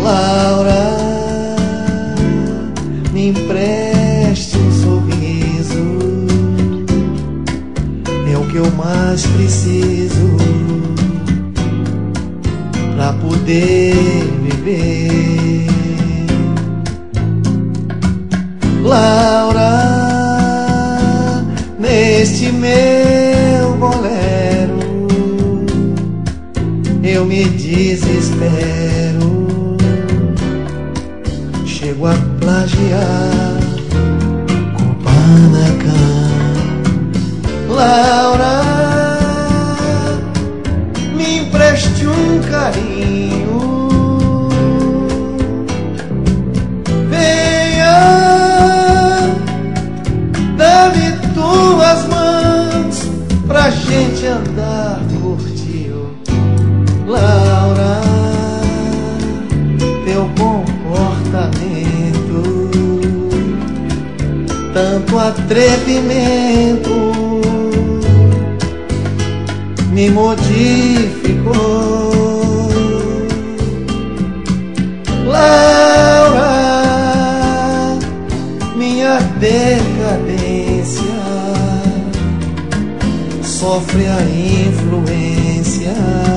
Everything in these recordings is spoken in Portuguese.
Laura, me empreste um sorriso, é o que eu mais preciso pra poder viver. Laura, neste meu bolero eu me desespero, chego a plagiar Kubanacan. Laura, me empreste um carinho, venha, dá-me tuas mãos pra gente andar por tio. Laura, teu comportamento, tanto atrevimento me modificou. Laura, minha decadência sofre a influência,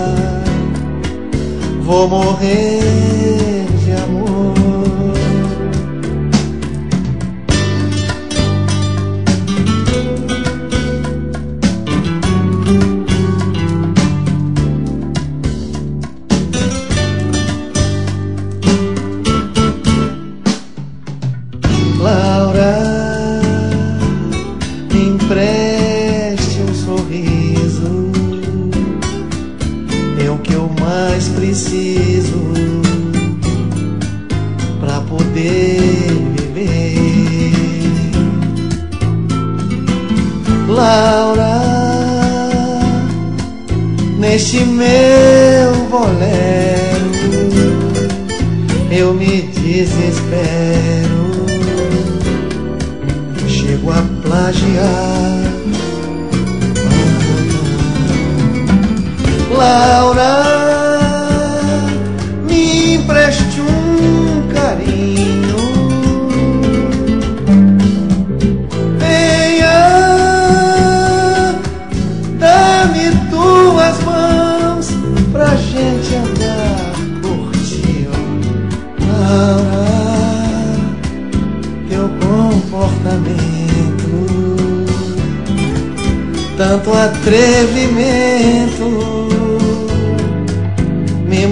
vou morrer de amor. Laura, me empreste um sorriso, é o que eu mais preciso pra poder viver. Laura, neste meu bolero eu me desespero, chego a plagiar. Laura, me empreste um carinho, venha, dá-me tuas mãos pra gente andar por tio. Laura, teu comportamento, tanto atrevimento me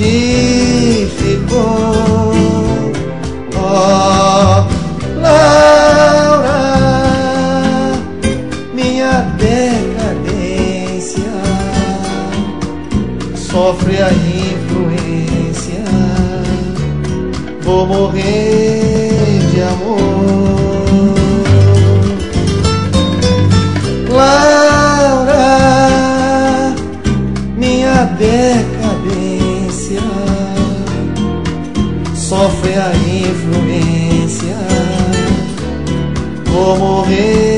modificou. Oh, Laura, minha decadência sofre a influência, vou morrer de amor. Laura, minha decadência sofre a influência, vou morrer